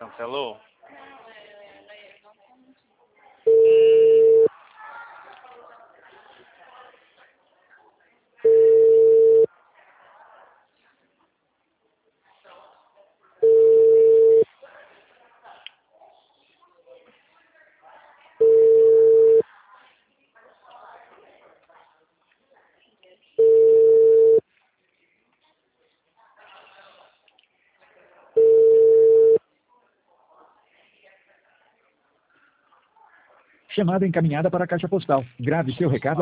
Cancelou? Chamada encaminhada para a caixa postal. Grave seu recado